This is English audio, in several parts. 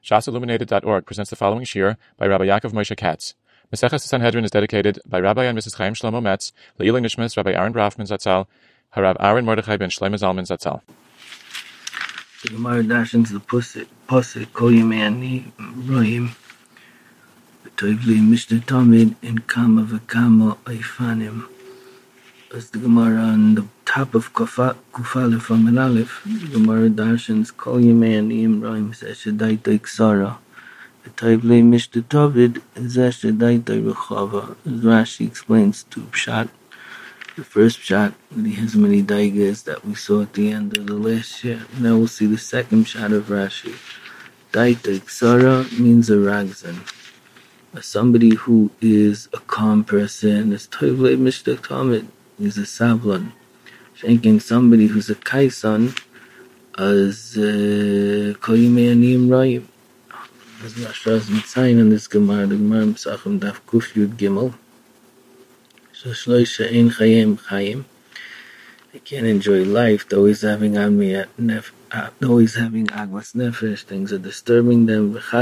shasilluminated.org presents the following shir by Rabbi Yaakov Moshe Katz. Maseches Sanhedrin is dedicated by Rabbi and Mrs. Chaim Shlomo Metz, Le'ilui Nishmas Rabbi Aaron Brafman Zatzal, Harav Aaron Mordechai ben Shlomo Zalman Zatzal. The Gemara dashens the Pasuk Kol Yemei Ani Roim V'Toivli Mishnah Tamid in Kama V'Kama Eifanim. As the Gemara on the top of Kufalef Amid Aleph, the Gemara dashens Kol Yemei Ani Roim Zeshadaita Iksara V'Toivli Mishnah Tamid Zeshadaita Rechava. As Rashi explains to Pshat. The first shot, he has many daigas that we saw at the end of the last year. Now we'll see the second shot of Rashi. Daita Iksara means a ragzan. Somebody who is a calm person. As Toivle Mishta Tamid is a sablan. Shanking somebody who's a kaisan as Koyime Anim Rayim. As Rashraz Mitzayin in this Gemara, the Gemara M'sachim Daf Kuf Yud Gimel. They can't enjoy life. They're always having agmas nefesh. Things are disturbing them. The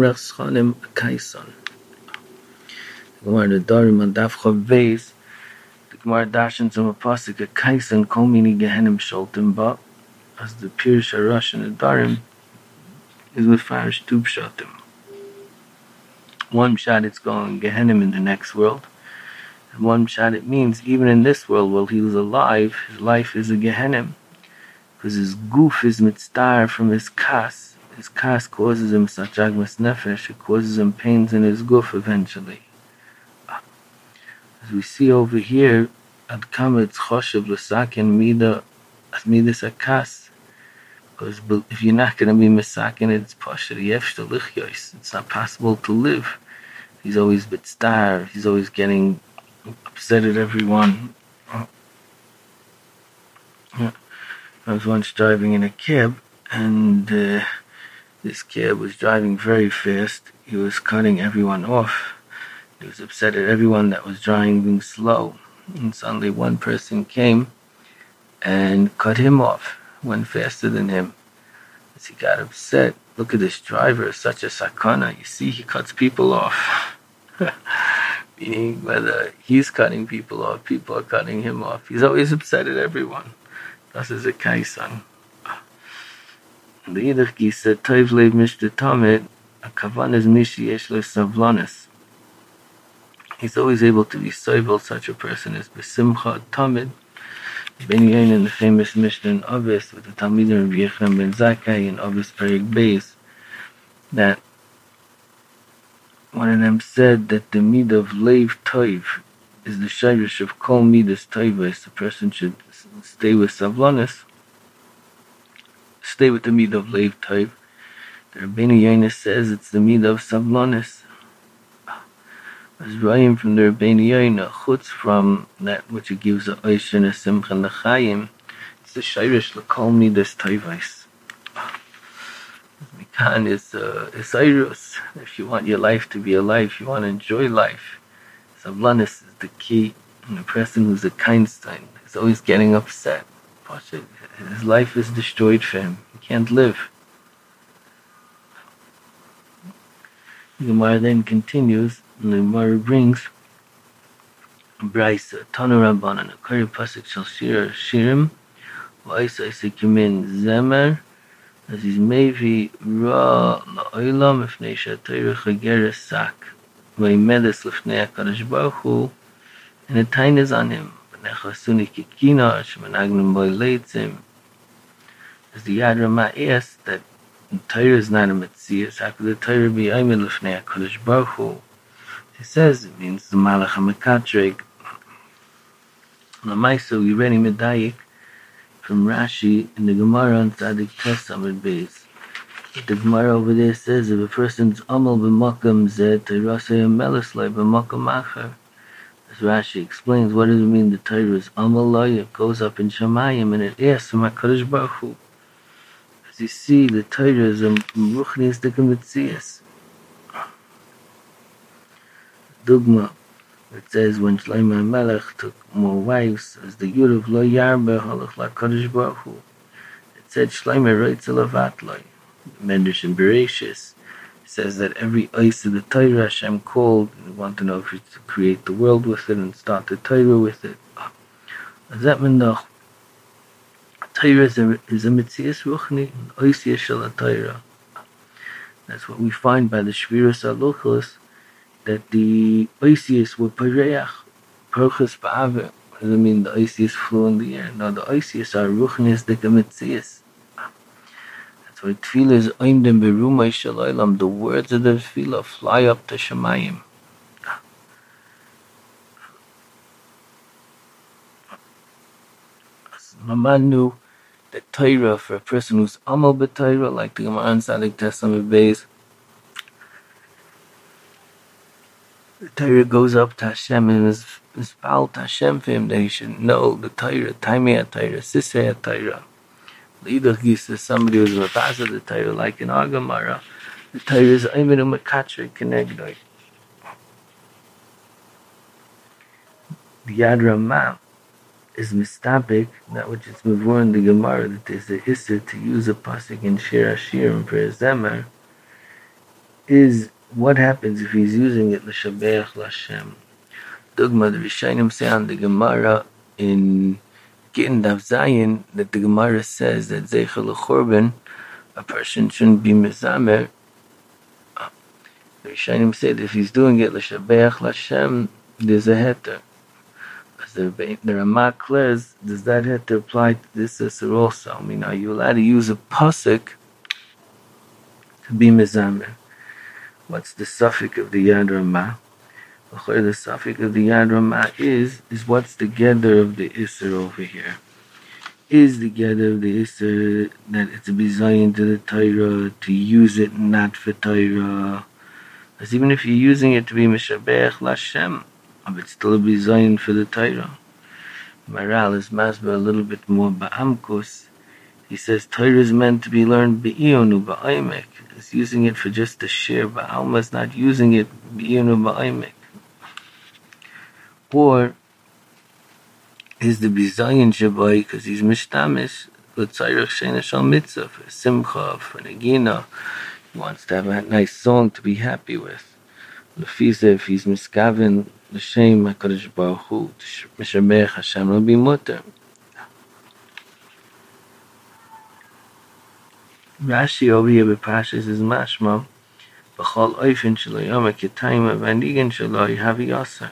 Gemara the Darim on Daf Chav. The Gemara dashens on a pasuk a kaisan kol mini gehenim sholtim ba. As the Pirush Harash in the Darim is with Farish two pshatim. One shot it's going gehenim in the next world. One shot it means even in this world while he was alive, his life is a Gehenim. Because his goof is mitzvah from his kas. His kas causes him such agmas nefesh, it causes him pains in his goof eventually. As we see over here, ad kama it's choshev l'sakin midas akas. Because if you're not going to be misakin, it's pasha yefshta lichyos. It's not possible to live. He's always mitzvah, he's always getting upset at everyone. I was once driving in a cab, and this cab was driving very fast. He was cutting everyone off. He was upset at everyone that was driving slow. And suddenly one person came and cut him off, went faster than him. As he got upset, look at this driver, such a sakana. You see, he cuts people off. Meaning whether he's cutting people off, people are cutting him off. He's always upset at everyone. Das is a kaisan. The Yidach Gisa, Toiv Lev Mishta Tamid, a kavan is Mishi Yeshlo Savlanis. He's always able to be soivel, such a person as Besimcha Tamid. Ben Yain in the famous Mishnah in Avis with the Talmidim of Yechram ben Zakkai in Avis Perik Beis, that one of them said that the mid of Leiv Toiv is the shirish of Kol Midas Toivos. The person should stay with Savlanis, stay with the mid of Leiv Toiv. The Rabbeinu Yonis says it's the mid of Savlanis. As Rayim from the Rabbeinu Yonis, chutz from that which it gives a oish and a simcha and a chayim, it's the shirish of Kol Midas Toivos. Mikan is Eirus. If you want your life to be alive, if you want to enjoy life, Savlanis is the key. And the person who's a Kainstein is always getting upset. His life is destroyed for him. He can't live. The Gemara then continues, and the Gemara brings Braisa, Tanu Rabbanan, a Kari Pasuk Shal Shirim, V'Aisa Isikimin Zemer, as he's maybe ra la'olam ifnei she'atayra chageres sak v'yimedes l'fnei HaKadosh Baruch Hu, and the tain is on him. V'nechasuni kikina she'menagnim boi leitzim. As the Yad Ramah asks that the Torah is not a Metzias, how could the Torah be oimed l'fnei HaKadosh Baruch Hu? He says it means the Malach HaMekatreg. L'maisa we read him medayik from Rashi in the Gemara on Tzadik Tes Amud Beis. The Gemara over there says if a person's amal b'makam zeh teirasei amelis lei b'makam acher. As Rashi explains, what does it mean the Torah is amal lei? It goes up in Shamayim and it asks from HaKadosh Baruch Hu. As you see, the Torah is a ruchnius dekamitzias. Dugma. It says when Shlomo Melech took more wives, as the Yud of Lo Yarbe Halach LaKadosh Baruch Hu, it said Shlomo Reitzel Avat Loi. Mendesh and Bereshis, It says that every ice of the Torah Hashem called, we want to know if it's to create the world with it and start the Torah with it. That means the Torah is a Metzias Ruchni, an Oisiyah Shel Torah. That's what we find by the Shviras HaLuchos, that the Oisiyas were Pareach, Perchus Ba'aver. What does it mean the Oisiyas flew in the air? No, the Oisiyas are Ruchnis de Metzias. That's why Tefillah is Oimdim Berumay Shel Olam. The words of the Tefillah fly up to Shemayim. Maman knew that Torah, for a person who's Amal B'Torah, like the Gemara in Sadik Testament Beis, the Torah goes up to Hashem and is foul to Hashem for him that he should know the Torah, Taimei HaTorah, Sisei HaTorah. L'idach Gisa, somebody who's Mabazah the Torah, like in our Gemara, the Torah is Oimenu Mekatri Kenegdoi. The Yad Ramah is mistabik, that which is before in the Gemara, that there's a Isser to use a pasuk in Shir Hashirim for a Zemer, is what happens if he's using it l'shabeach l'Hashem. Dogma, the Rishonim say on the Gemara in Gittin Daf Zayin that the Gemara says that Zeicha l'Chorban, a person shouldn't be mezamer. The Rishonim say that if he's doing it l'shabeach l'Hashem, there's a heter. The Ramah declares, does that have to apply to this Isser also? I mean, are you allowed to use a pasuk to be mezamer? What's the suffix of the Yad Ramah? The suffix of the Yad Ramah is what's the gather of the Isser over here? Is the gather of the Isser that it's a bizayin to the Torah, to use it not for Torah? Because even if you're using it to be Meshabeach L'Hashem, it's still a bizayin for the Torah. Maral is masber a little bit more ba'amkus. He says Torah is meant to be learned be'ionu ba'aymek. It's using it for just the shir, but Alma is not using it be'ionu ba'aymek. Or is the bizayin shabai because he's mishtamish l'tzarech sheina shal mitzvah, for simcha, for negina. He wants to have a nice song to be happy with. Lefiza, if he's miskaven l'shem HaKadosh Baruch Hu, Mishabeach Hashem, will be mutter. Rashi over here with Pashas is mashma, b'chol oifen shelo yomek yitayim v'anigan shelo yihavi yasser.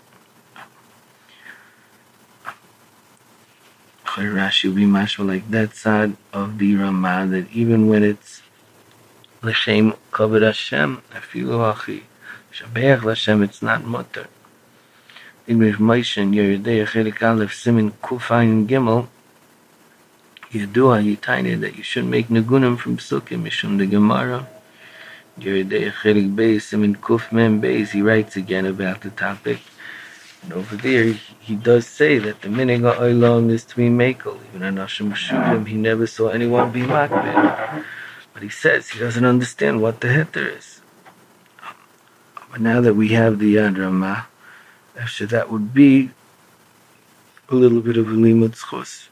Rashi will be mashma like that side of the Ramah, that even when it's l'shem kavod Hashem, afilu hachi, Shabeach L'Hashem, it's not mutter. English Moshe in Yeridei Chelik Aleph Simin Kufayin Gimel Yedua Yitaina that you should make Nagunim from Psukim Mishum the Gemara. Yeridei Chelik Beis Simin Kuf Mem Beis, he writes again about the topic. And over there he does say that the Minig HaOlam is to be Mekel. Even in Hashem Shuvim he never saw anyone be Makbid. But he says he doesn't understand what the heter is. But now that we have the Yad Ramah, after that would be a little bit of a limud zchus.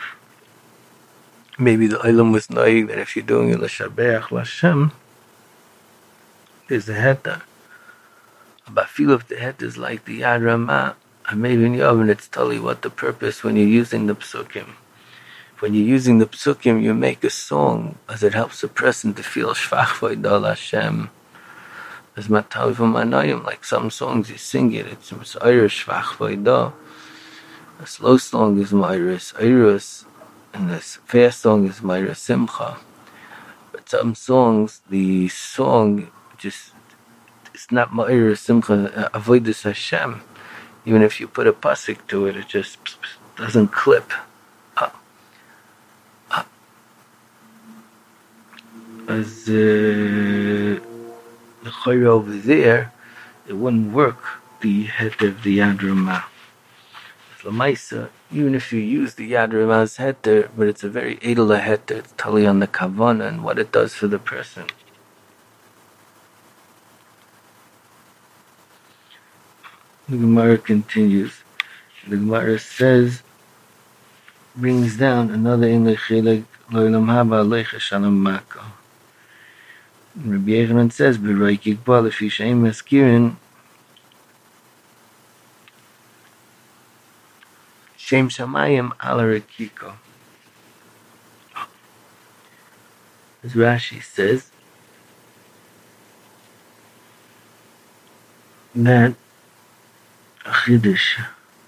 Maybe the Olam was knowing that if you're doing it l'shabeach l'Hashem, there's a heter. But feel if the heter is like the Yad Ramah, and maybe in Yavin it's totally what the purpose when you're using the psukim. When you're using the psukim, you make a song as it helps a person to feel shvach v'idol Hashem. As Matav Manayim, like some songs you sing it, it's Irish Shvach Vayda. A slow song is Myris Iris, and the fast song is Myris Simcha. But some songs, the song just, it's not Myris Simcha, Avodas Hashem. Even if you put a pasuk to it, it just doesn't clip. As the chayra over there, it wouldn't work, the heter of the Yad Ramah. Lamaisa, even if you use the Yad Ramah's heter, but it's a very edel heter, it's totally on the kavana and what it does for the person. The Gemara continues. The Gemara says, brings down another in the chilek lo'ilam haba alecha shalom mako. Rabbi Yechanan says, "B'roi kikba lefi she'em maskirin shem shamayim ala rekiko." As Rashi says, that a chiddush.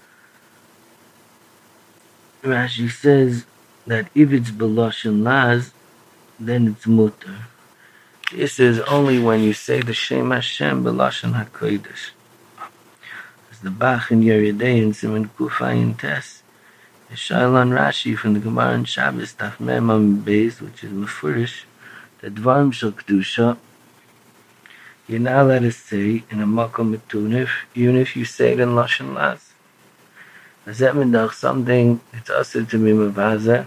Rashi says that if it's b'lashon laz, then it's mutter. This is only when you say the Shem Hashem b'lashon hakodesh. As the Bach in Yeridei in Siman Kufayin Tes, the Shailon Rashi from the Gemara in Shabbos Taf Mem Am Beis, which is Mefurish, that Dvarim Shel Kedusha, you're not allowed to say in a Makom Metunif, even if you say it in Lashon Laz. As that means something it's also to me Mavaza,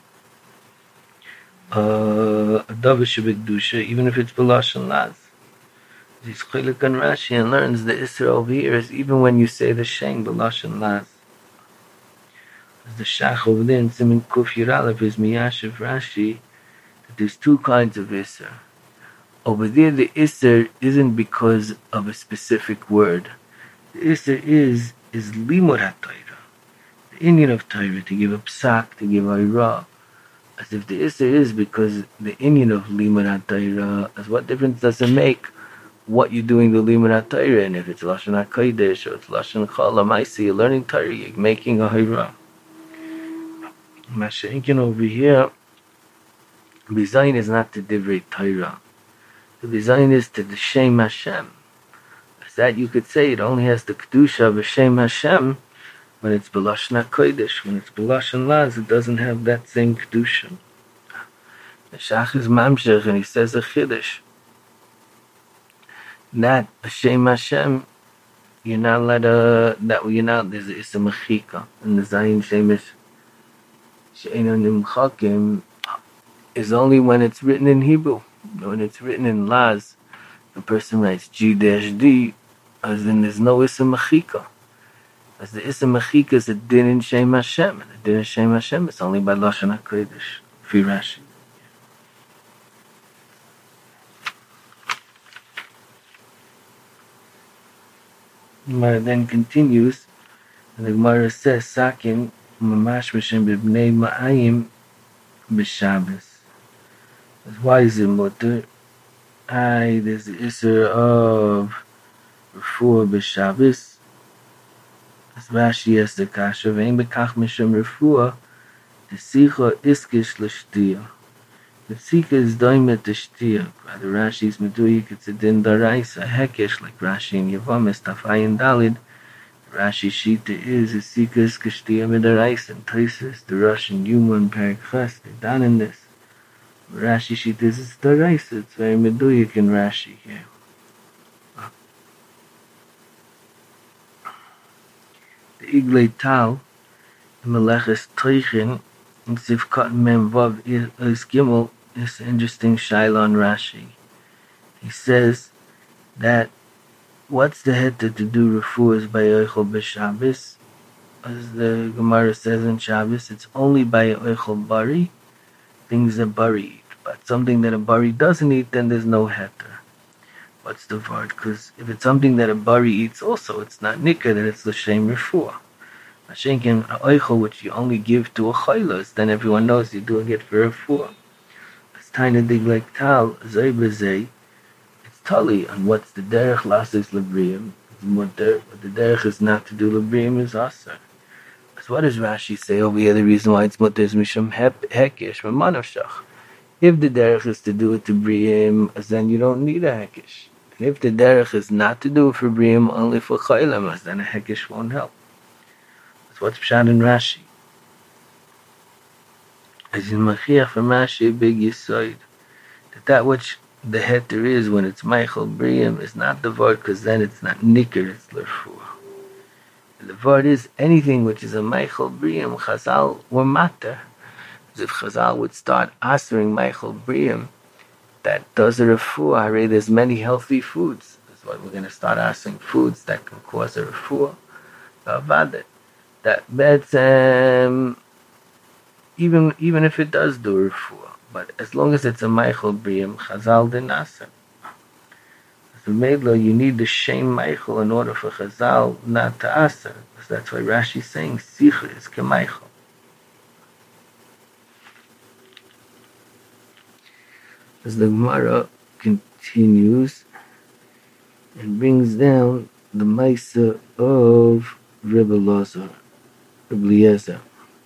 a Davish Kedusha, even if it's b'lashon Laz. He's Chilik on Rashi and learns the Isra over here is even when you say the Shem b'lashon Laz. As the Shach over there in Siman Kuf Yiralef is Miyashiv Rashi that there's two kinds of Isra. Over there the Isra isn't because of a specific word. The Isra is Limud HaTorah. The Indian of Torah, to give a psak, to give a ra. As if the Isra is because the Indian of Limud HaTorah, as what difference does it make what you're doing the Limud HaTorah, and if it's Lashon HaKodesh or it's Lashon Chala Maisi, you're learning Torah, you're making a Hira. Mashenkin over here, Bizayin is not to Divrei Torah. The Bizayin is to the Shem Hashem. As that you could say, it only has the Kedusha of a Shem Hashem when it's B'lashon HaKodesh. When it's B'lashon Laz, it doesn't have that same Kedusha. The Shach is Mamshech, and he says a Chiddush. That Hashem Hashem, you're not allowed to, that you're not, there's a Issa Mechika, and the Zayin Shemesh She'eino Nimchakim is only when it's written in Hebrew. When it's written in Laz, the person writes G-D, as in there's no Issa Mechika. As the Issa Mechika is a din in Shem Hashem, and the din in Shem Hashem is only by Lashon HaKodesh, Fi Rashi. The Gemara then continues, and the Gemara says, Sakim, Mamash B'Shem B'Bnei Ma'ayim B'Shabbos. Why is it mutter? There's the Isser of Refuah B'Shabbos. As Rashi has the Kasha, V'Ein B'Kach Mishum Refuah, the Sicha Iskish L'Shtiyah. The Sicha is Doimet T'Shtiyah. Rather, Rashi's Meduyik, it's a Din Daraisa, Hekesh, like Rashi in Yevamis, Tafayin Dalid. Rashi Shita is a Sicha Iskish T'Shtiyah Midaraisa, and Taisis, the Russian Yuman Perik Ches, they're done in this. Rashi Shita is it's Daraisa, it's very Meduyik in Rashi here. The Iglei Tal, the Meleches Toichin, in Sivkat Mem Vav is Gimel, is an interesting Shaila on Rashi. He says that what's the head to do refuahs by Eichel B'Shabbos? As the Gemara says in Shabbos, it's only by Eichel Bari, things that Bari eat. But something that a Bari doesn't eat, then there's no heter. What's the word? Because if it's something that a Bari eats also, it's not Nikah, then it's the Shem Refuah. Mashenkin Eichel, which you only give to a Chaylos, then everyone knows you're doing it for Refuah. It's tiny dig like Tal, Zay B'Zay, it's Tali on what's the Derech Lasis Lebrium. But the Derech is not to do Lebrium is Asar. So what does Rashi say over here? The reason why it's Mutter is Mishum Hekish, Mamanavshach. If the derech is to do it to Briim, then you don't need a hekish. And if the derech is not to do it for Briim, only for Chaylam, then a hekish won't help. That's what's Pshat in Rashi. As in Machiach from Rashi, a big yisoid, that which the heter is when it's Meichel Briim is not the word, because then it's not Nicker, it's Lerfuah. The word is anything which is a Meichel Briim, Chazal or Matter. As if Chazal would start answering Meichel Briim, that does a refuah, there's many healthy foods. That's why we're going to start asking foods that can cause a refuah. That even if it does do a refuah, But as long as it's a Meichel Briyam, Chazal din Aser. So Meidlo, you need the Shem Meichel in order for Chazal not to Aser. So that's why Rashi is saying Sicha is Kemeichel. As the Gemara continues and brings down the Maisa of Rebbe Lazar, Rebbe Eliezer.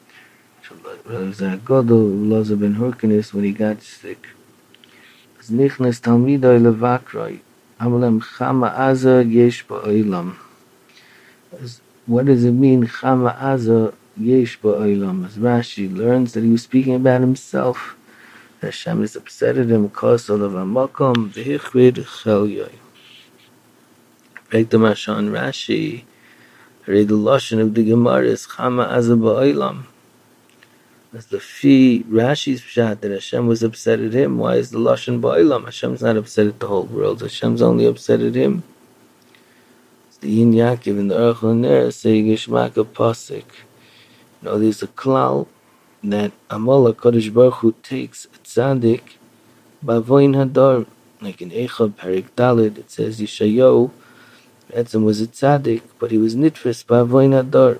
Rebbe Lazar ben Hyrcanus, when he got sick. As Nichnas Talmidai Levakroi, Amalem Chama Aza Yesh Ba'olam. What does it mean, Chama Aza Yesh Ba'olam? As Rashi learns that he was speaking about himself. Hashem is upset at him, Kosol of Amakom, V'hichvid Chelyoy. Break the Mashan Rashi, read the Lashon of the Gemara is Chama Aza Ba'olam. As the Fi Rashi's pshat that Hashem was upset at him, why is the Lashon Ba'olam? Hashem's not upset at the whole world, Hashem's only upset at him. It's the Yin Yaakov in the Aruch LaNer saying Geshmak a Pasik. You know, there's a klal that Amal HaKadosh Baruch Hu takes a tzaddik b'avoin hadar. Like in Eicha Parik Daled, it says Yeshayahu Etzem was a tzaddik, but he was nitfis b'avoin hadar.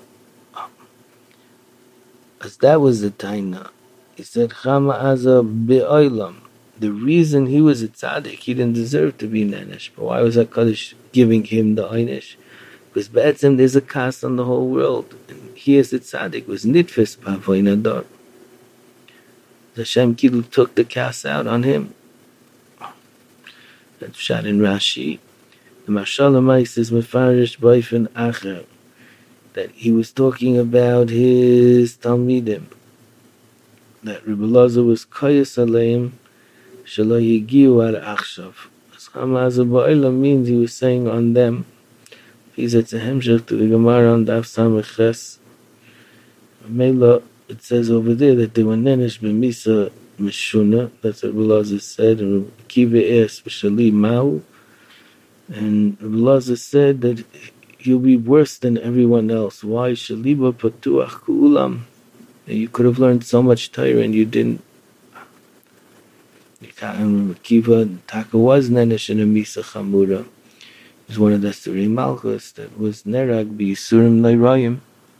As that was the taina, he said Chama Aza Be'olam. The reason he was a tzaddik, he didn't deserve to be nenesh. But why was HaKadosh giving him the einish? Because Be'etzem there's a cast on the whole world, and he as a tzaddik was nitfis b'avoin hadar. Hashem Kilu took the cast out on him. That's shot in Rashi. The Mashal HaMais says Mefarish B'ofen Acher, that he was talking about his Talmidim, that Rebbe Lazar was Koyes Aleim Shelo Yigiu Ad Achshav. As Chama Aza Ba'olam means he was saying on them. He's at the Hemshech to the Gemara on Daf Samech Ches. Mela, it says over there that they were nenesh b'misa mishuna. That's what Rebbe Lazar said. And Rebbe Kiva asked B'shali Mau. And Rebbe Lazar said that you'll be worse than everyone else. Why? Shaliba patuach ku'ulam. You could have learned so much Torah and you didn't. And Rebbe Kiva, Taka was nenesh in a misa chamura. It was one of the Surei Malchus that was nerag b'yisurim le'rayim.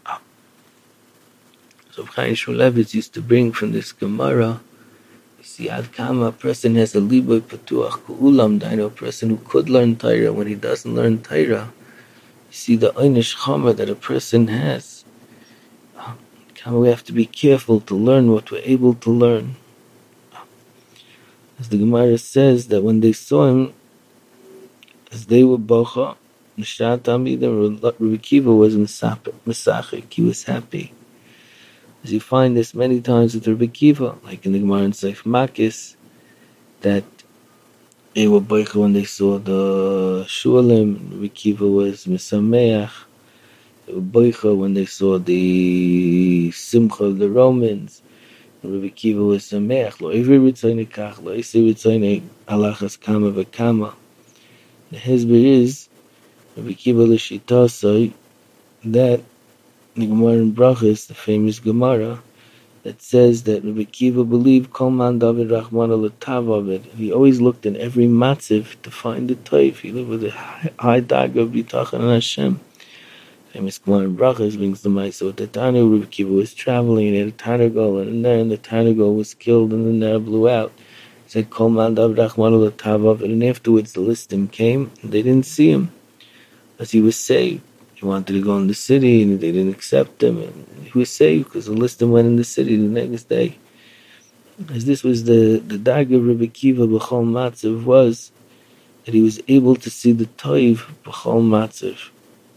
So Chaim Shmulevitz used to bring from this Gemara, you see, Ad Kama, a person has a liboy patuach ku'ulam, a person who could learn Torah when he doesn't learn Torah. You see the einish chama that a person has. We have to be careful to learn what we're able to learn. As the Gemara says that when they saw him, as they were bocha, Nishat Amidim, Rebbe Kiva was misachik, he was happy. As you find this many times with Rebbe Kiva, like in the Gemara in Seif Makis, that they were bocha when they saw the shulim. Rebbe Kiva was misameach. They were bocha when they saw the simcha of the Romans. Rebbe Kiva was sameach. Lo ivri ritzoyne kach, lo isi ritzoyne alachas kama v'kama. The hezber is Rebbe Kiva l'shitasai that the Gemara in Brachos, the famous Gemara, that says that Rebbe Kiva believed Kol Man David Rachmana L'Tav Avid. He always looked in every matziv to find the toif. He lived with a high dag of Bitachon and Hashem. Famous Gemara in Brachos brings the Maisa with the Tanu. Rebbe Kiva was traveling and he had a Targol, and the Targol was killed and the Ner blew out. He said Kol Man David Rachmana L'Tav Avid, and afterwards the listim came and they didn't see him as he was saved. He wanted to go in the city and they didn't accept him, and he was saved because the listim went in the city the next day. As this was the dag of Rebbe Kiva b'chol matzav, was that he was able to see the toiv b'chol matzav.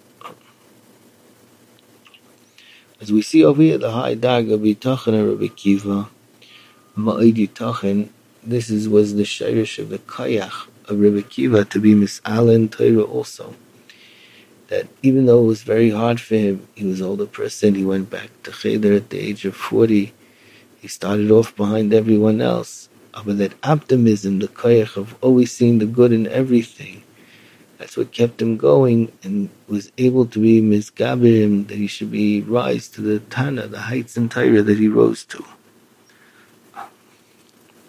As we see over here, the high dag of Yitachan and Rebbe Kiva, Ma'id Yitachan, this was the shirish of the kayach of Rebbe Kiva to be mis'ala in Torah also. That even though it was very hard for him, he was an older person, he went back to Cheder at the age of 40. He started off behind everyone else. But that optimism, the koyach of always seeing the good in everything, that's what kept him going and was able to be misgaber him, that he should be rise to the Tana, the heights in Torah that he rose to.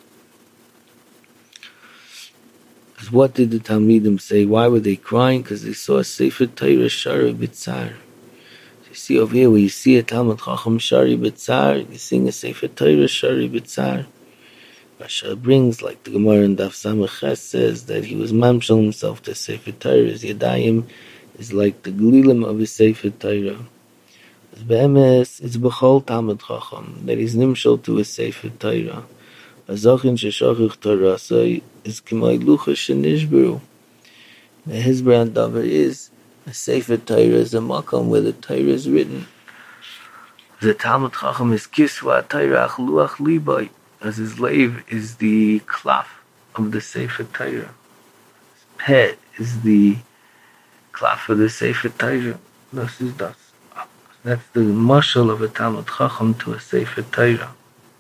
Because what did the Talmidim say? Why were they crying? Because they saw a Sefer Torah Shari B'tzar. You see over here, where you see a Talmud Chacham Shari B'tzar, you sing a Sefer Torah Shari B'tzar. Rasha brings, like the Gemara in Daf Samach says, that he was mamshel himself to Sefer Torah. His Yadayim is like the Gelilim of his Sefer Torah. As Be'emes, it's B'chol Talmud Chacham, that he's nimshel to his Sefer Torah. Azochin Sheshochuch Torah is K'may Lucha Shenishberu. The Hizbra and Davar is a Sefer Torah is a makam where the Torah is written. The Talmud Chacham is Kiswa Torah Luach Libai, as his lave is the klaf of the Sefer Torah. Peh is the klaf of the Sefer Torah. That's the mashal of a Talmud Chacham to a Sefer Torah.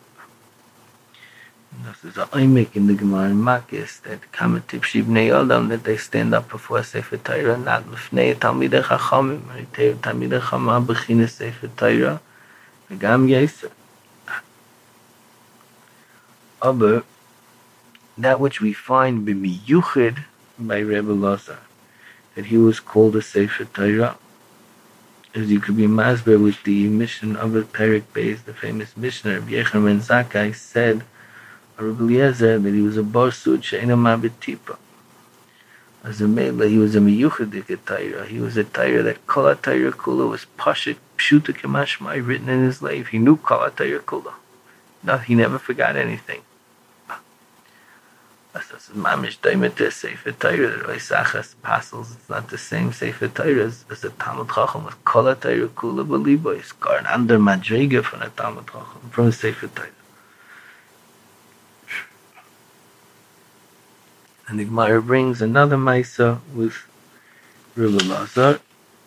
This is a oimik in the Gemara in Makis that kamatip shibnei Adam, that they stand up before Sefer Torah, not mifnei Talmidei Chachamim, Talmidei Chacham b'chinas Sefer Torah, v'gam Yosef. Aber that which we find b'miyuchid by Rebbe Lazar, that he was called a Sefer Torah, as you could be masber with the mission of the Perek Beis, the famous Mishnah, Rabbi Yechon ben Zakkai said, Rabbi Eliezer, that he was a barsut she'ena ma'betipa. As a mela, he was a miyuchadik Torah. He was a Torah that kol Torah kula was pashit pshuta k'mashmai, written in his life. He knew kol Torah kula. No, he never forgot anything. That's mamish daimet to Sefer Torah. The Oisachas pasels. It's not the same Sefer Torah as the Talmud Chacham with kol Torah kula b'libo. It's got an under madrega from the Talmud Chacham, from the Sefer Torah. And the Gemara brings another Maisa with Rebbe Lazar.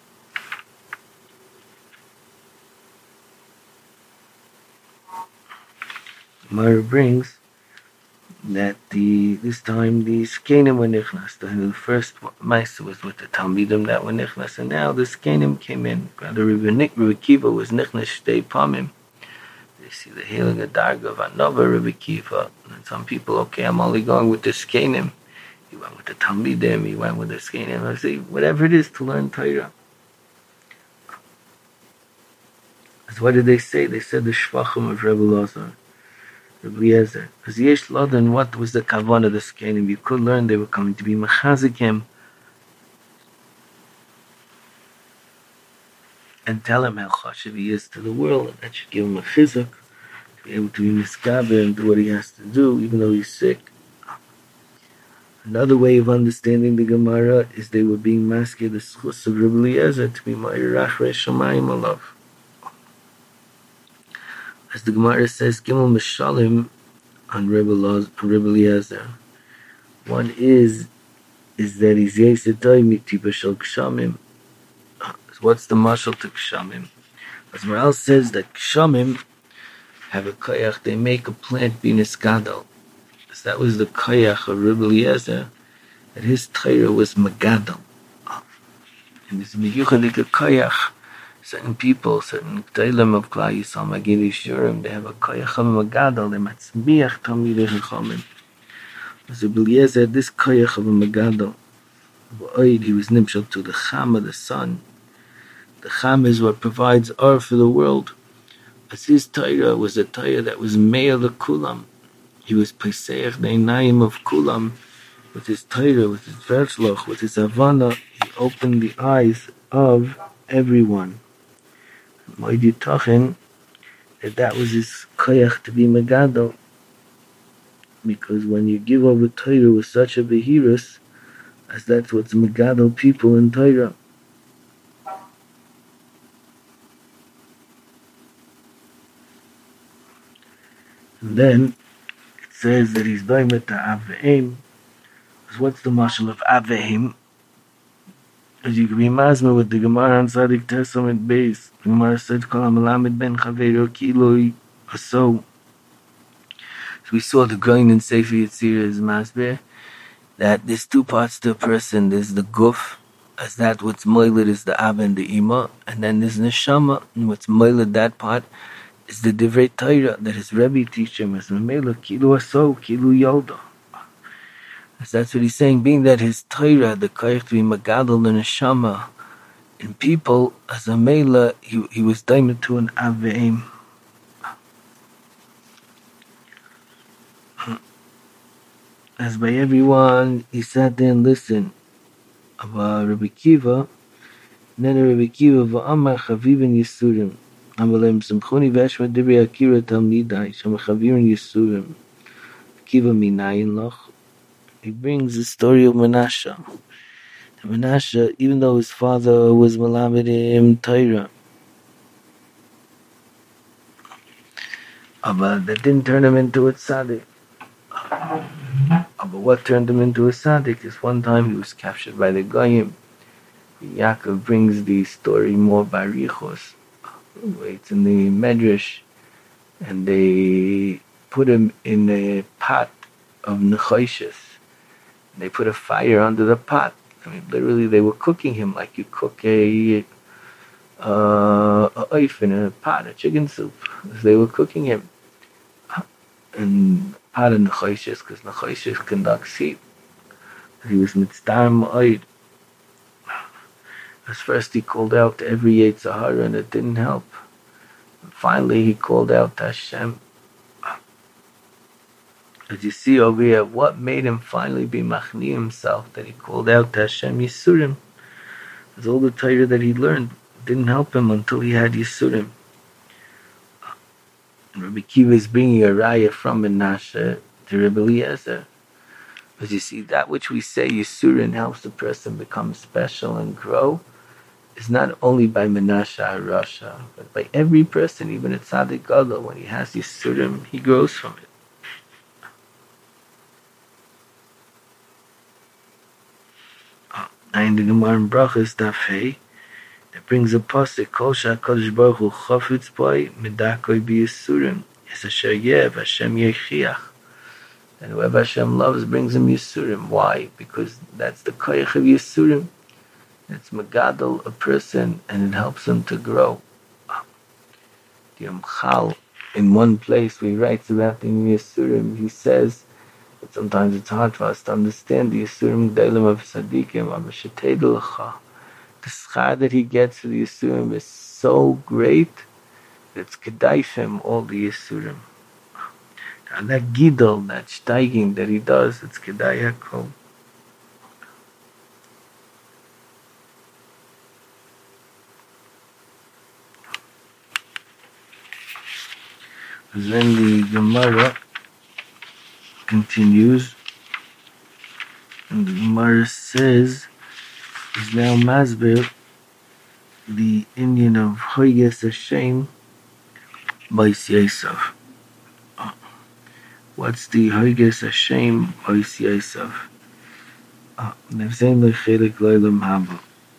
The Gemara brings that this time the Skenim were nichnas. The first Maisa was with the Talmidim that were nichnas, and now the Skenim came in. The Rebbe Kiva was nichnas shtei pamim. They see the healing of Darga of another Rebbe Kiva. And some people, okay, I'm only going with the Skenim. He went with the Talmidim, he went with the Skenim. I say, whatever it is to learn Torah. So what did they say? They said the Shvachim of Rebbe Lazar, Rebbe Eliezer. Because Yesh Ladan, what was the Kavan of the Skenim? You could learn they were coming to be Mechazikim and tell him how chashiv he is to the world, and that should give him a chizuk, to be able to be miskaber and do what he has to do, even though he's sick. Another way of understanding the Gemara is they were being masked the schus of Rebbe Eliezer to be ma'irach reshamayim alav. As the Gemara says, Gimel Mishalim on Rebbe Eliezer. One is that he's yesetay mitiba shel kshamim. What's the mashal to kshamim? As Maral says that kshamim have a koyach, they make a plant be niskadal. So that was the koyach of Rebbe Eliezer, that his Torah was megadal. And this miyuchadik koyach, certain people, certain G'daylim of Klal Yisrael, Magid Yishurim, they have a koyach of megadal, they matzmiach Talmidei Chachamim. As Rebbe Eliezer had this koyach of a megadal. He was nimshal to the Chama, the sun. The Cham is what provides Or for the world. As his Torah was a Torah that was Me'er Kulam. He was Peseach the Einayim of Kulam. With his Torah, with his Versloch, with his Havana, he opened the eyes of everyone. Moed Yitachin, that was his Koyach to be Megadol. Because when you give over Torah with such a Behirus, as that's what's Megadol people in Torah. And then it says that he's doimet to Aveim. What's the mashal of Aveim? As you can be mazma with the Gemara on Tzadik Testament base. The Gemara said, Kol HaMelamed ben Chaveiro ki lo aso. So we saw the Goyin in Sefer Yetzirah is masber, that there's two parts to a person. There's the guf, as that what's moiled is the Abba and the Ima, and then there's Neshama, and what's moiled that part is the Divrei Torah that his Rebbe teach him as Memela Kilu Aso, Kilu Yolda. So that's what he's saying, being that his Torah, the koyach to be magadol and neshama in people, as a mela, he was diamond to an aveim. As by everyone, he sat there and listened. About Rabbi Kiva, then Rabbi Kiva v'amar chavivin yisurim. Amalem simchoni v'eshma divrei akira talmidai, shama chavivin yisurim. Kiva minayin loch. He brings the story of Menashe. Menashe, even though his father was malamed him Torah, but that didn't turn him into a tzaddik. But what turned him into a tzaddik is one time he was captured by the Goyim. Yaakov brings the story more by Richos. It's in the Medrash, and they put him in a pot of nechoshes. They put a fire under the pot. I mean, literally, they were cooking him like you cook a oif in a pot, a chicken soup. They were cooking him. And pot of nechoshes, because nechoshes conducts heat. He was mitzvah ma'od. At first he called out to every Yetzer Hara and it didn't help. And finally he called out to Hashem. As you see over here, what made him finally be machni himself, that he called out to Hashem Yisurim? Because all the Torah that he learned didn't help him until he had Yisurim. And Rabbi Kiva is bringing a raya from Menashe to Rabbi Eliezer. As you see, that which we say Yisurim helps the person become special and grow, is not only by Menashe HaRasha, but by every person, even a Tzaddik Gadol. When he has Yisurim, he grows from it. And the Gemara in Brachos Daf Hey, it brings a pasuk, Kol she'HaKadosh Baruch Hu chafetz boi medakoi b'Yisurim, es asher yev Hashem yechiach. And whoever Hashem loves brings him Yisurim. Why? Because that's the koyach of Yisurim. It's megadol a person, and it helps him to grow. The Ramchal, in one place, where he writes about the Yisurim, he says that sometimes it's hard for us to understand the Yisurim G'deilim of Tzadikim, the schar that he gets for the Yisurim is so great that it's kedai for him all the Yisurim. And that gidol, that steiging that he does, it's kedai hakol. Then the Gemara continues, and the Gemara says, is now masber the Indian of Hoyes Hashem by Yosef. What's the Hoyes Hashem by Yosef? Nevzem lechelik lo'olam haba.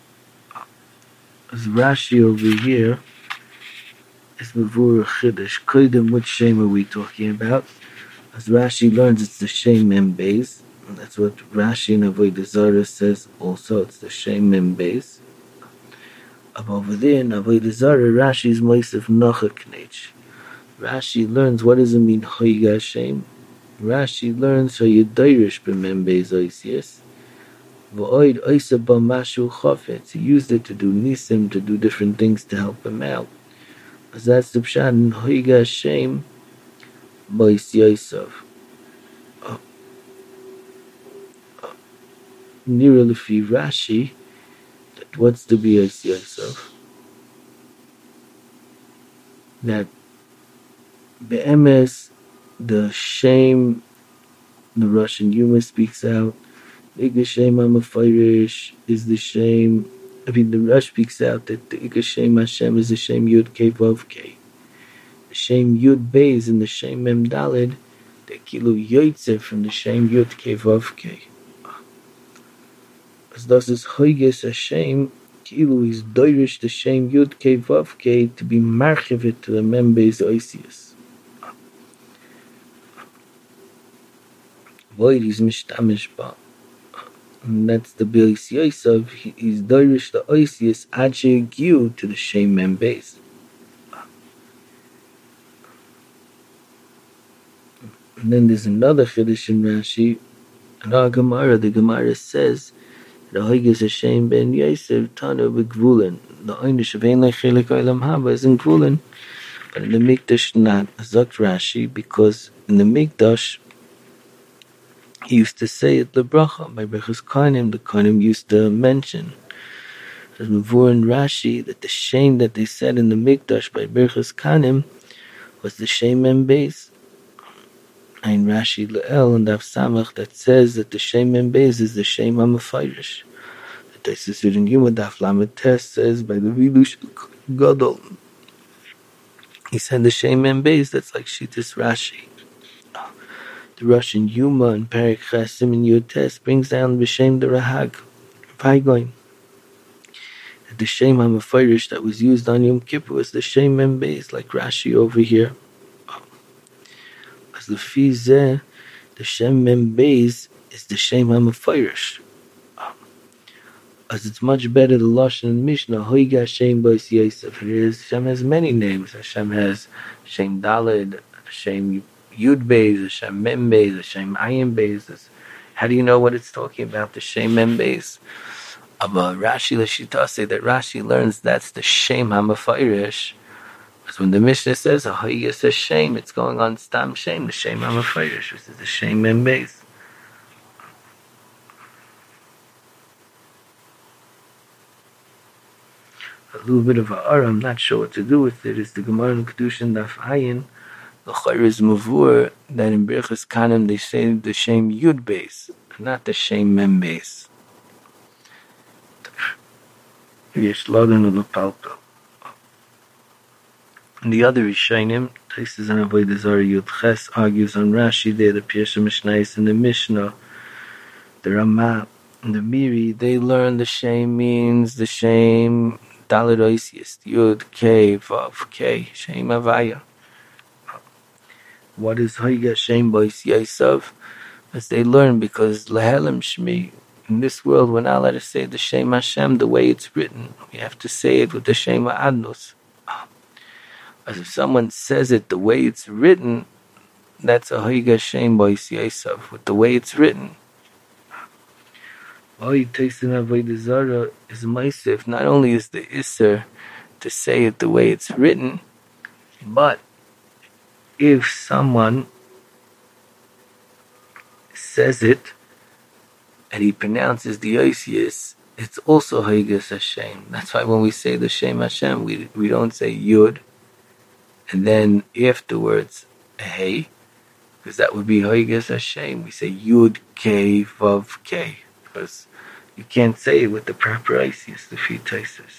As Rashi over here is Mavur Chiddush. Kodim, which Shem are we talking about? As Rashi learns, it's the Shem Mem Beis. And that's what Rashi in Avodah Zarah says also. It's the Shem Mem Beis. Over there in Avodah Zarah, Rashi is Moisef Nocha Knech. Rashi learns, what does it mean, Hoyga Hashem? Rashi learns, Hayadayrish b'Mem Beis Oisius. V'oid Oisa b'Mashu Chofetz. He used it to do nisim, to do different things to help him out. As that's the pshat in Hoyga Hashem Bois Yosef. Nira Lefi Rashi, that what's the Bois Yosef? That be'emes, the shame, the Russian humor speaks out. The shame HaMefarish is the shame. I mean, the Rush speaks out that the Ika Shem Hashem is the Shem Yud Kei Vav Kei. The Shem Yud Beis and the Shem Mem Daled, the Kilu Yoitze from the Shem Yud Kei Vav Kei. As thus is Hoyges Hashem, Kilu is Doirish the Shem Yud Kei Vav Kei to be marchivit to the Mem Beis Oisius. Void is Mishtamish Ba. And that's the Bois Yosef. He's Doirish the Oisius ad she'agiu to the Shem Mem Beis. And then there's another Chiddush in Rashi. And our Gemara, the Gemara says, the Hoigis Hashem ben Yosef Tana b'Gvulin. The Einish of Ein Lechelik Olam Haba is in Gvulin, but in the Mikdash not. Zakt Rashi, because in the Mikdash he used to say it the bracha by Berachos Kohanim. The Kohanim used to mention. There's Mavur and Rashi that the shame that they said in the Mikdash by Berachos Kohanim was the shame and base. Ein Rashi Le'el and Daf Samach that says that the shame and base is the shame HaMefarish. The Tosfos in Yuma Daf Lamed Tes says by the Vilush Gadol. He said the shame and base, that's like Shittis Rashi. The Russian Yuma and Perek Chasim and Yotes brings down B'Shem the Rahag, Vaigoin. The Shem HaMefarish that was used on Yom Kippur was the Shem and base, like Rashi over here. As the Fizeh, the Shem and base is the Shem HaMefarish. As it's much better the Lashon and Mishnah, Hoiga Hashem Bois Yosef. Hashem has many names. Hashem has Shem Daled, Hashem Yud Beis, Hashem Mem Beis, Hashem Ayin Beis. How do you know what it's talking about? The Shem Mem Beis. But Rashi Lashita say that Rashi learns that's the Shem HaMefarish. Because when the Mishnah says Hoiga says Shem, it's going on Stam Shem, the Shem HaMefarish, which is the Shem Mem Beis. A little bit of a ara, I'm not sure what to do with it, is the Gemara in Kedushin Daf Ayin. The Chayr is Mavur that in Berachos Kohanim they say the Shem Yud Beis, not the Shem Mem Beis. Yesh Ladan Ulapalpel. And the other Rishonim, Tosfos and Avodah Zarah Yud Ches argues on Rashi there, the Pirsha Mishnayos and the Mishnah, the Ramah and the Miri, they learn the Shem means the Shem Daled Oisius, Yud, K, Vav, K, Shem Avaya. What is Hoiga Shem Bois Yosef? As they learn, because Lehelim Shmi, in this world we're not allowed to say the Shem Hashem the way it's written. We have to say it with the Shem Adnos. As if someone says it the way it's written, that's a Hoiga Shem Bois Yosef, with the way it's written. All you taste in Avodah Zarah is Maisif. Not only is the Isser to say it the way it's written, but if someone says it and he pronounces the Oisius, it's also Hoigas Hashem. That's why when we say the Shem Hashem, we don't say Yud and then afterwards a Hey, because that would be Hoigas Hashem. We say Yud K Vav K, because you can't say it with the proper Oisius, the Tosfos.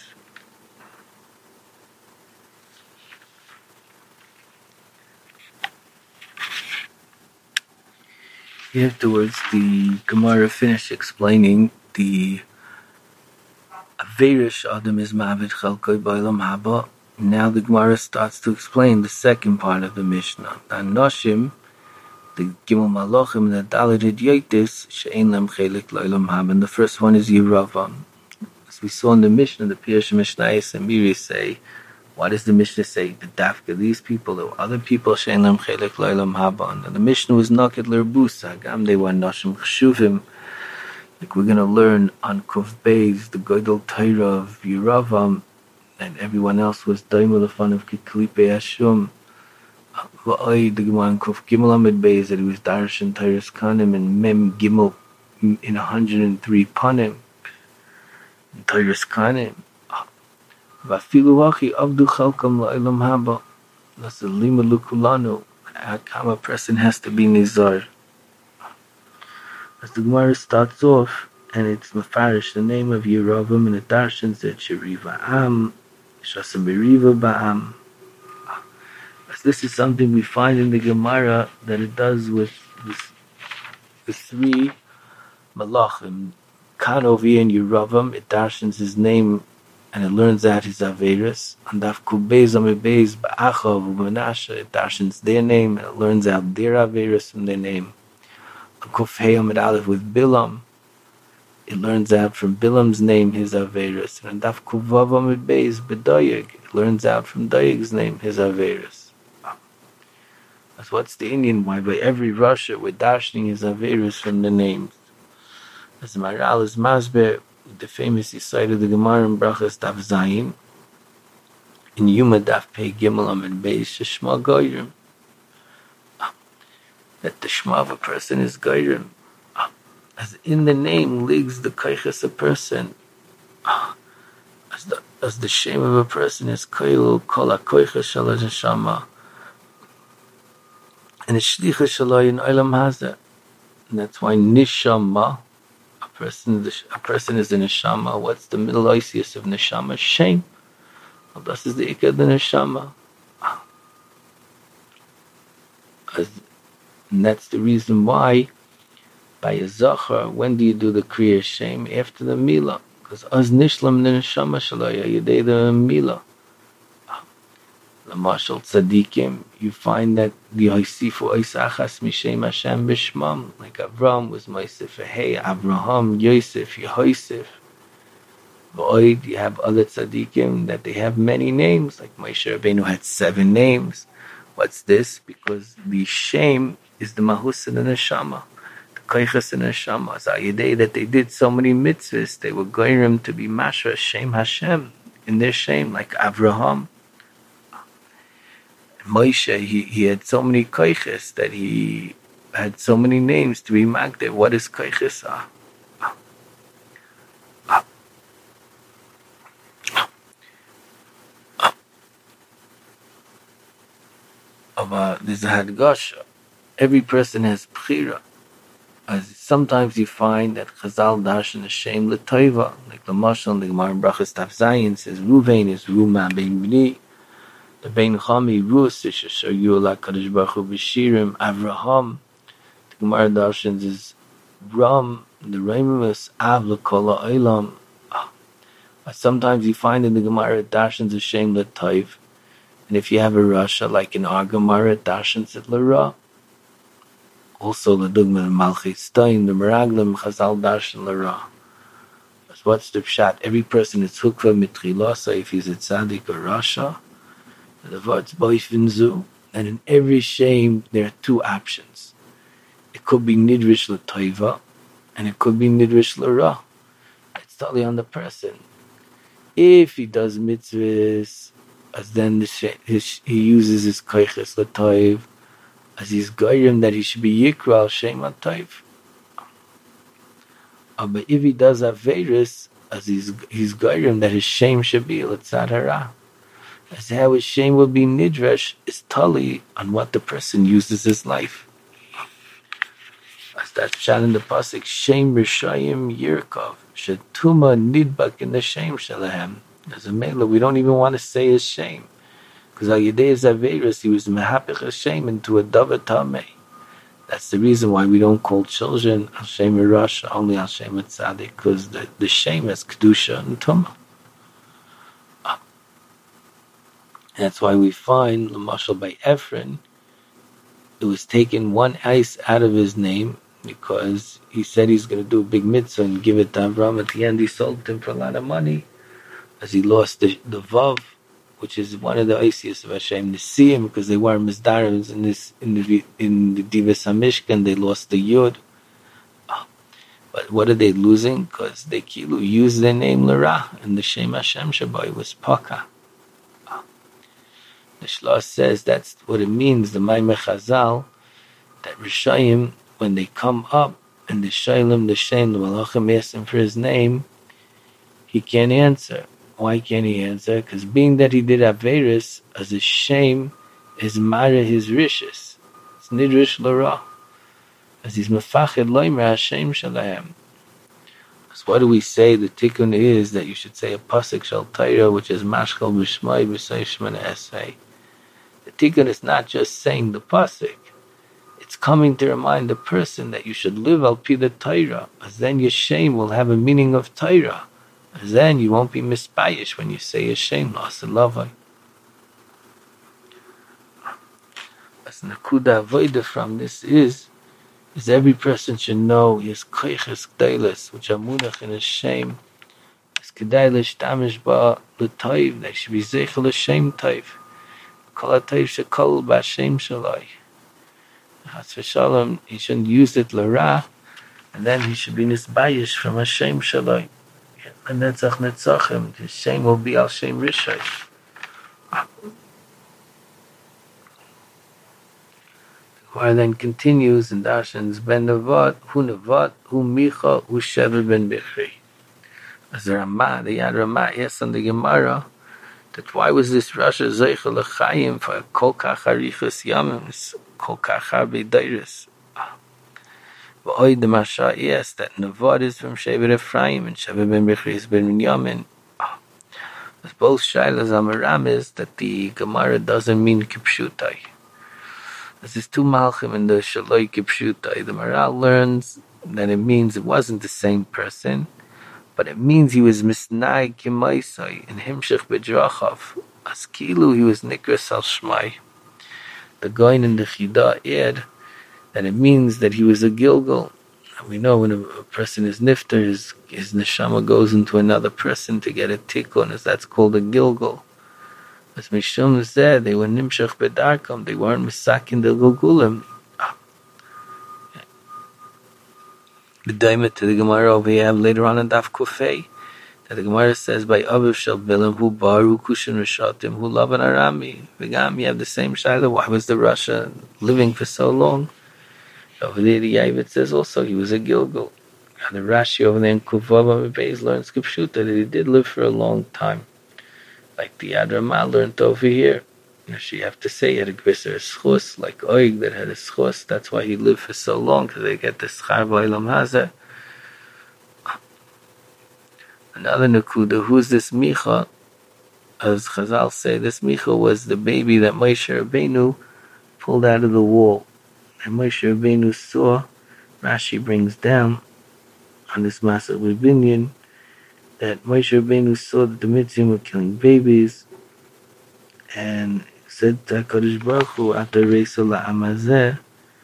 Afterwards, the Gemara finished explaining the Averish Adam is Ma'avid Chalkoi B'Olam Haba. Now the Gemara starts to explain the second part of the Mishnah. The Anoshim, the Gimel Malachim, the Daled Yotis, She'ein Lem Chelik L'Olam Haba. And the first one is Yeravam. As we saw in the Mishnah, the Pirsha Mishnayos and Miri say, what does the Mishnah say? The Dafka, these people, or other people, She'ein Lem Chelik L'Olam Haba. And the Mishnah was Naked L'Erbusa, Gam they were Noshim Cheshuvim. Like we're going to learn on Kuf Beis, the Godel Torah of Yeravam, and everyone else was Daimel Afan of Kiklipe Hashum. Va'oi, the Gemara on Kuf Gimel Amid Beis, that he was Darish and Tyrus Kanim, and Mem Gimel in 103 Panim, and Tyrus Kanim. Vafilu Hachi Avdu Chalkam La'olam Haba. That's the Lima Lukulanu. How a person has to be Nizar. As the Gemara starts off, and it's Mefarish, the name of Yeravam, and the Darshans that Sheriva Am, Shasam Beriva Ba'am. As this is something we find in the Gemara that it does with the three Malachim. Kan over here in Yeravam, it darshans his name and it learns out his Averis. And Daf Kubeis Amebeis Ba'achav U'Menashe, it darshans their name and it learns out their Averis from their name. Kuf Hey Amid Aleph with Bilam, it learns out from Bilam's name his Averis. And Daf Kuvav Amid Beis B'Doyeg, it learns out from Doyeg's name his Averis. That's what's the Indian why by every Russia we're dashing his Averis from the names. As Maral is Masber, the famous side of the Gemara in Brachas Daf Zayin, in Yuma Daf Pei Gimel Amid Beis Shema Goyrim, that the Shema of a person is Goyrim. As in the name lives the Kaiches a person, as the shame of a person is Koilu Kol HaKoiches Shel HaNeshama, and it's Shlichus Shalai in Olam Hazeh. And that's why Nishama, a person is a Neshama. What's the middle Isis of Neshama? Shame. Well, this is the Ikar of the Neshama. And that's the reason why by a Zachar, when do you do the Kriya Shame? After the Milah. Because Az Nishlam the Neshama Shalaya, you do the Milah. The Mashal Tzadikim, you find that the Yosifu Oisachas Mishem Hashem Bishmam, like Avraham was Moisef, hey, Avraham, Yosef, Yehoisef. But you have other Tzadikim that they have many names, like Moshe Rabbeinu had 7 names. What's this? Because the shame is the Mahus in the Neshama, the Koiches in the Neshama. So Yedei that they did so many mitzvahs, they were going to be Mashra, Shem Hashem, in their shame, like Avraham. Moshe, he had so many koiches that he had so many names to be magder. What is koiches? There's a hadgasha. Every person has bchira. As sometimes you find that Chazal darshan is shem l'toiva, like the Mashal and the Gemara in Brachas Daf Zayin says Ruvain is Ruma ben Bni. The Bein Chami Rus is Shayula Kadosh Baruch Hu B'Shirim Avraham. The Gemara Darshans is Ram. The Raimus Av L'Kol Ha'Olam. Sometimes you find in the Gemara Darshans is Shem L'Toiv, and if you have a Rasha like in our Gemara Darshans it L'Ra. Also the Dugma Malchit Stein, the Meraglim Chazal Darshan L'Ra. What's the pshat? Every person is Hukva Mitrilasa if he's a Tzaddik or Rasha. And in every shame there are 2 options. It could be nidrish l'toiva, and it could be nidrish l'ra. It's totally on the person. If he does mitzvahs, as then he uses his koiches l'toiv, as he's goyim that he should be yikra al shem l'toiv. But if he does averis, as he's goyim that his shame should be l'tzad hara. As how his shame will be nidresh is tali on what the person uses his life. As that shot in the pasuk, shame rishayim yirkov shetuma nidbak in the shame shalahem. As a mela, we don't even want to say his shame, because al yedei zaveris he was mehapich his shame into a davar tamei. That's the reason why we don't call children al shem rasha, only al shem tzaddik, because the shame is kedusha and tumah. That's why we find the mashal by Ephron, it was taken 1 ice out of his name because he said he's going to do a big mitzvah and give it to Avraham. At the end, he sold him for a lot of money, as he lost the vav, which is one of the ices of Hashem, to see him because they were misdarams in the Divas HaMishkan. They lost the yud. But what are they losing? Because they used their name Lara, and the Shem Hashem Shabbai was Paka. The Shlosh says that's what it means, the Maimeh Chazal, that Rishayim, when they come up, and the Shailim, the Shem, the Malachim ask him for his name, he can't answer. Why can't he answer? Because being that he did Averis, as a shame, is Mara his Rishis. It's Nidrish Lara. As he's Mefachid Loimer Hashem Shalahem. So what do we say? The tikkun is that you should say a pasuk shel Torah, which is Mashkal B'Shmai B'Sei Shemana Esrei. The tikkun is not just saying the pasuk; it's coming to remind the person that you should live al pi the Torah, as then your shame will have a meaning of Torah, as then you won't be mispayish when you say your shame lost a lavai. As nakuda avoida from this is every person should know his koiches gdeiles, which are munach in his shame. As kedai l'shtamish ba l'toiv, they should be zeichel l'shem toiv. Kol ha'toiv shekol b'ashem shalai. Chas v'shalom, he shouldn't use it l'ra, and then he should be nisbayish from Hashem Shaloi. And Netzach Netzachim, his shame will be al Shem Rishai. The Gemara then continues in Darshan's Ben Nevat, Hu Micha, Hu Shever ben Bichri. As the Ramah, the Yad Ramah, yes, on the Gemara, that why was this Rasha Zeichel L'chaim for Kol Kach Harichas Yamim, Kol Kach Harbe Deiris? V'oid the Masha, yes, that Nevat is from Shever Ephraim and Shever ben Bichri is ben Yamin. As both Shailas Amaram is that the Gemara doesn't mean Kipshutai. There's two malchim in the Shaloi Kipshutai. The Maral learns that it means it wasn't the same person, but it means he was misnai kimaisai in himshich bedrachav. As kilu he was nikras al shmai. The Goin in the Chida add that it means that he was a gilgal. And we know when a person is nifter, his neshama goes into another person to get a tikkun, as that's called a gilgal. As Mishum said, they were nimshach bedarkam, they weren't misakin the gulgulim. The daima to the Gemara over here later on in Daf Kufay, that the Gemara says by Aviv Shel Bilam, who baru kushin rishatim, who lavan arami. V'gam, you have the same shaila. Why was the Rasha living for so long? Over there, the Yavit says also he was a gilgal. And the Rashi over there in Kuvava Beis learns Kipshuta that he did live for a long time. Like the Yad Ramah learned over here. She have to say he had a gvisser schus, like Oig that had a schus. That's why he lived for so long, because they get the schar v'olam hazeh. Another Nakuda, who's this Micha? As Chazal say, this Micha was the baby that Moshe Rabbeinu pulled out of the wall. And Moshe Rabbeinu saw, Rashi brings down on this Masach Binyan, that Moshe Rabbeinu saw that the Mitzvim were killing babies, and said to HaKadosh Baruch Hu, Ata Reisa La'amazeh,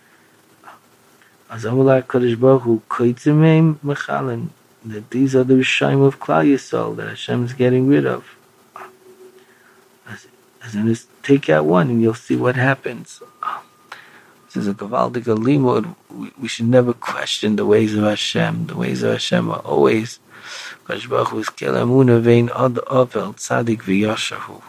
as Amullah HaKadosh Baruch Hu, Koitzimim Mechalin, that these are the Rishayim of Klal Yisrael that Hashem is getting rid of. As in this, take out one and you'll see what happens. This is a Gavaldik Limud. We should never question the ways of Hashem. The ways of Hashem are always Kadosh Baruch Hu is Kelamuna Vein Ad Avel Tzadik V'Yashahu.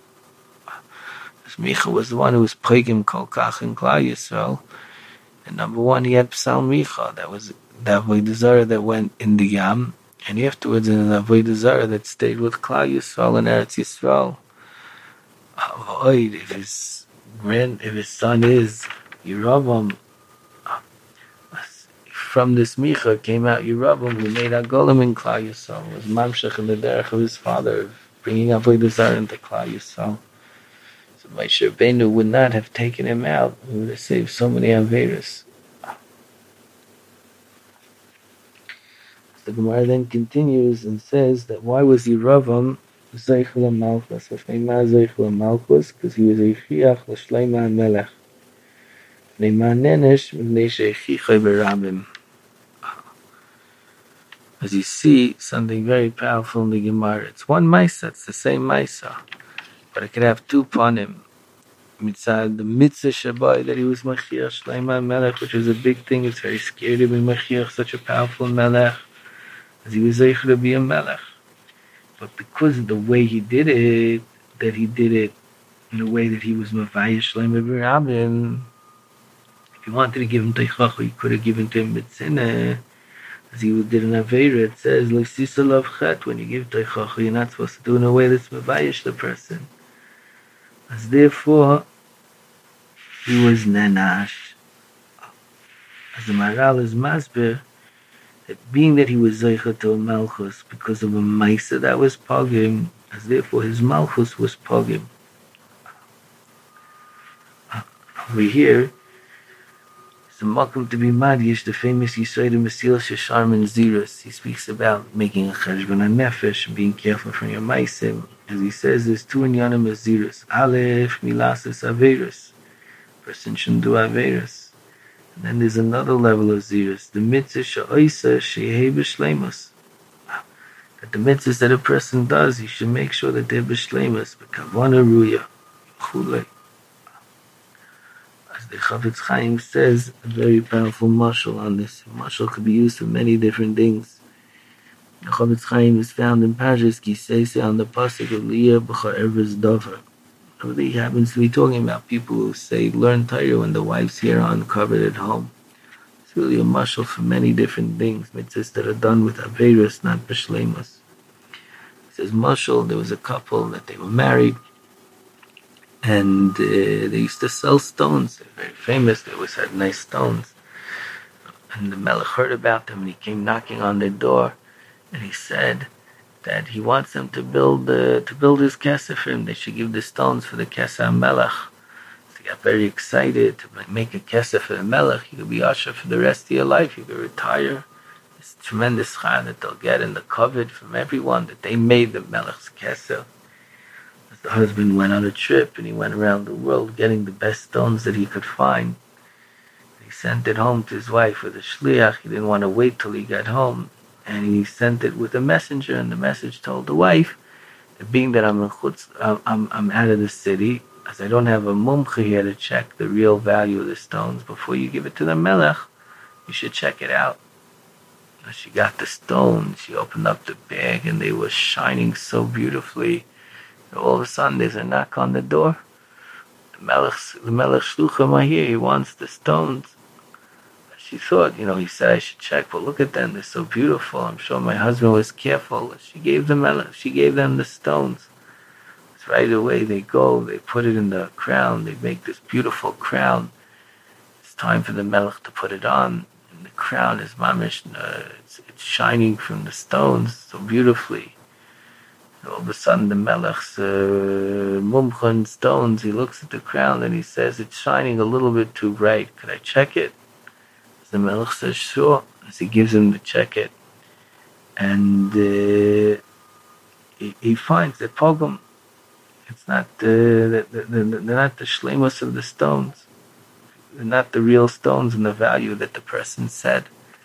Micha was the one who was Pegim Kol Kach in Klal Yisrael. And number one, he had Psalm Micha. That was the Avodah Zarah that went in the Yam. And afterwards, in the Avodah Zarah that stayed with Klal Yisrael and Eretz Yisrael. If his son is Yeravam, from this Micha came out Yeravam, who made Agolim in Klal Yisrael. Was Mamshech in the derech of his father, bringing Avodah Zarah into Klal Yisrael. So Moshe Rabbeinu would not have taken him out. He would have saved so many Averis. The Gemara then continues and says that why was Yeravam Zeichel Malchus? V'fnei Zeichel Malchus, because he was a Chiach l'Shleiman Melech. V'nei Nenesh v'nei she'chichai b'Rabim. As you see, something very powerful in the Gemara. It's one Maisa, it's the same Maisa, but it could have two panim. Mitzad the mitzvah shabai that he was Mashiach Shleiman Melech, which was a big thing. It's very scary to be Mashiach, such a powerful Melech, as he was Zeichel to be a Melech. But because of the way he did it, that he did it in a way that he was Mavayish Shleiman b'Rabim, if he wanted to give him Teichachu, he could have given to him Mitzvah. As he did in Aveira, it says, L'sisa lav chet, when you give Teichachu, you're not supposed to do it in a way that's Mavayish the person. As therefore, he was Nenash. As the Maral is Masber, that being that he was Zeicha to a Malchus because of a Maisa that was Pogim, as therefore his Malchus was Pogim. Over here, it's a Makom to be Madish, the famous Yisrael Mesil Shesharman Zirus. He speaks about making a Cheshbon HaNefesh, being careful from your Maisim. As he says, there's two inyanim of Zirus. Aleph, Milasis, Averis. Person shouldn't do Averis. And then there's another level of Zirus. The mitzvah she'oisa she'hei b'shleimus. That the mitzvahs that a person does, he should make sure that they're b'shleimus. B'kavana ruya. Chulei. As the Chafetz Chaim says a very powerful mashal on this. Mashal could be used for many different things. The Chafetz Chaim is found in Parshas Kisei on the pasuk of Liyah b'char Erez Dover. Nobody happens to be talking about people who say learn Torah when the wife's here uncovered at home. It's really a mashal for many different things. Mitzvahs that are done with Aveirus, not B'Shleimus. It says mashal, there was a couple that they were married, and they used to sell stones. They're very famous. They always had nice stones. And the Melech heard about them, and he came knocking on their door, and he said that he wants them to build his kesef for him. They should give the stones for the kesef Melech. So he got very excited to make a kesef for the Melech. You could be usher for the rest of your life. You could retire. This tremendous schar that they'll get in the covet from everyone that they made the Melech's kesef. The husband went on a trip and he went around the world getting the best stones that he could find. He sent it home to his wife with a shliach. He didn't want to wait till he got home, and he sent it with a messenger. And the message told the wife that being that I'm out of the city, as I don't have a mumcha here to check the real value of the stones before you give it to the melech, you should check it out. And she got the stones. She opened up the bag, and they were shining so beautifully. All of a sudden, there's a knock on the door. The Melech Shluchim are here. He wants the stones. She thought, he said I should check, but look at them. They're so beautiful. I'm sure my husband was careful. She gave them the stones. So right away, they go. They put it in the crown. They make this beautiful crown. It's time for the Melech to put it on. And the crown is mamish. It's shining from the stones so beautifully. All of a sudden, the Melech's mumcha stones, he looks at the crown and he says, it's shining a little bit too bright. Could I check it? The Melech says, sure. As he gives him to check it. And he finds that pogum. It's not they're not the shleimus of the stones. They're not the real stones and the value that the person said.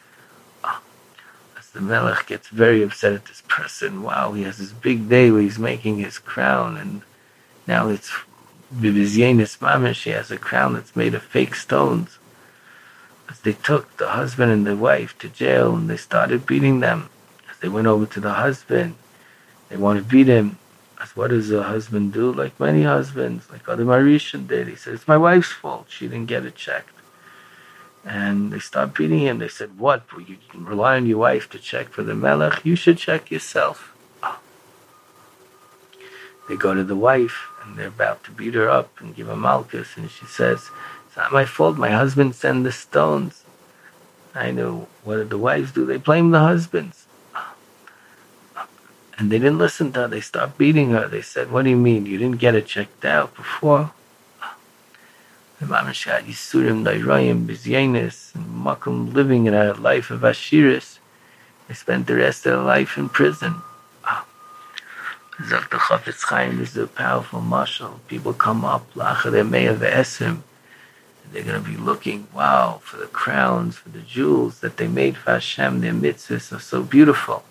The Melech gets very upset at this person. Wow, he has this big day where he's making his crown, and now it's bibizyenis mamish. He has a crown that's made of fake stones. As they took the husband and the wife to jail, and they started beating them. As they went over to the husband, they want to beat him. As what does a husband do? Like many husbands, like Adam Arishan did. He said, it's my wife's fault. She didn't get it checked. And they start beating him. They said, what? You can rely on your wife to check for the Melech? You should check yourself. They go to the wife, and they're about to beat her up and give her malchus. And she says, it's not my fault. My husband sent the stones. I know. What did the wives do? They blame the husbands. And they didn't listen to her. They stopped beating her. They said, what do you mean? You didn't get it checked out before? The mamash had yisurim dairayim bizyenis and makom living in a life of ashiris. They spent the rest of their life in prison. Zok the Chafetz Chaim is a powerful mashal. People come up la'achar me'ah ve'esim. They're going to be looking, wow, for the crowns, for the jewels that they made for Hashem. Their mitzvahs are so beautiful.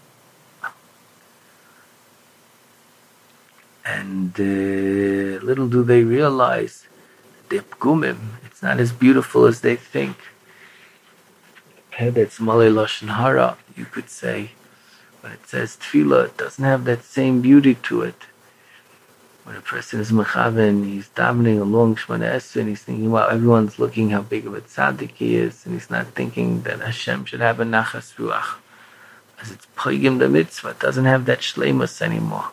And little do they realize the pgumim, it's not as beautiful as they think. That's malei lashon hara, you could say. When it says tefillah, it doesn't have that same beauty to it. When a person is mechaven, he's davening along Shemona Esrei, and he's thinking, wow, everyone's looking how big of a tzaddik he is, and he's not thinking that Hashem should have a nachas ruach. As it's pogim the mitzvah, it doesn't have that shleimus anymore.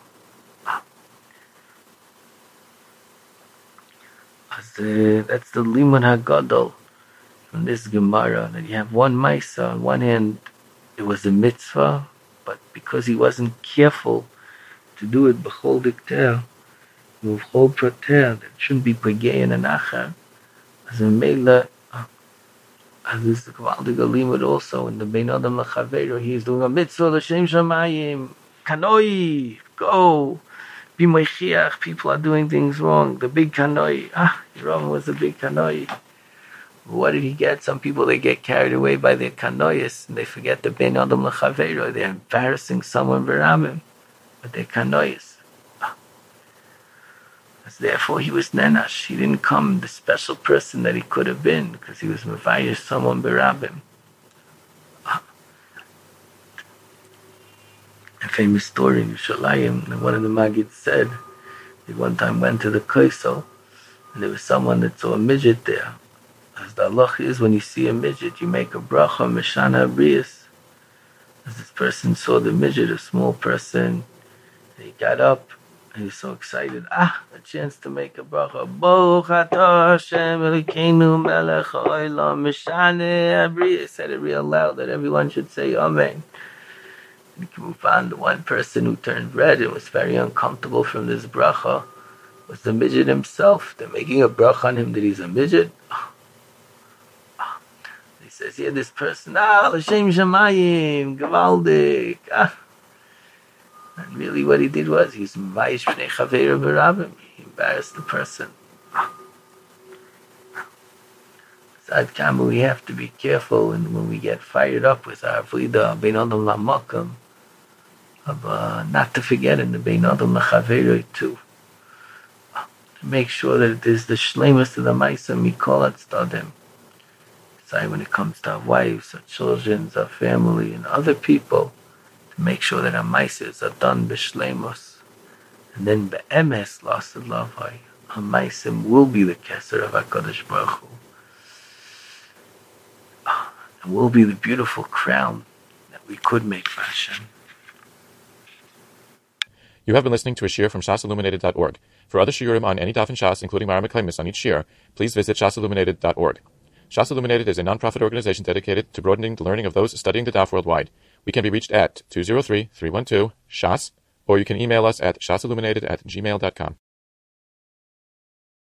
That's the limud hagadol from this Gemara, that you have one Maisa. On one hand, it was a mitzvah, but because he wasn't careful to do it b'chol dikter, b'chol prater, that shouldn't be pegei in an achar. As a meila, as is the Kavaldig limud also in the Bein Adam L'Chaveiro, he is doing a mitzvah l'shem shamayim, kanoi, go. Be moichiach, people are doing things wrong. The big kanoi. Yerovam was a big kanoi. What did he get? Some people, they get carried away by their kanois, and they forget the Bein Adam L'Chaveiro. They're embarrassing someone v'ramim, but they're kanois. Therefore, he was nenash. He didn't come the special person that he could have been because he was mevayish someone berabim. A famous story in Yerushalayim that one of the Magids said he one time went to the Kaisel and there was someone that saw a midget there. As the halach is, when you see a midget, you make a bracha meshana abrius. As this person saw the midget, a small person, and he got up and he was so excited. A chance to make a bracha. Baruch atah Hashem Elokeinu melech haolam meshana abrius. Said it real loud that everyone should say Amen. And you found the one person who turned red and was very uncomfortable from this bracha was the midget himself. They're making a bracha on him that he's a midget. He says, here, this person, l'shem shamayim, gavaldik. And really what he did was, he's mvayish b'nei chaveira b'rabim. He embarrassed the person. Sad Kamu, we have to be careful, and when we get fired up with our avodah, bein adam la'makam, not to forget in the bein adam la'chaveira too. To make sure that it is the shleimus of the maisa mikol atzadim. When it comes to our wives, our children, our family, and other people, to make sure that our maisas are done b'shleimus. And then be'emes, lost of love, our maisim will be the keser of HaKadosh Baruch Hu. And will be the beautiful crown that we could make for Hashem. You have been listening to a shiur from shasilluminated.org. For other shiurim on any daf in Shas, including Mara Mekaymis on each shiur, please visit shasilluminated.org. Shas Illuminated is a non-profit organization dedicated to broadening the learning of those studying the daf worldwide. We can be reached at 203-312-SHAS, or you can email us at shasilluminated@gmail.com.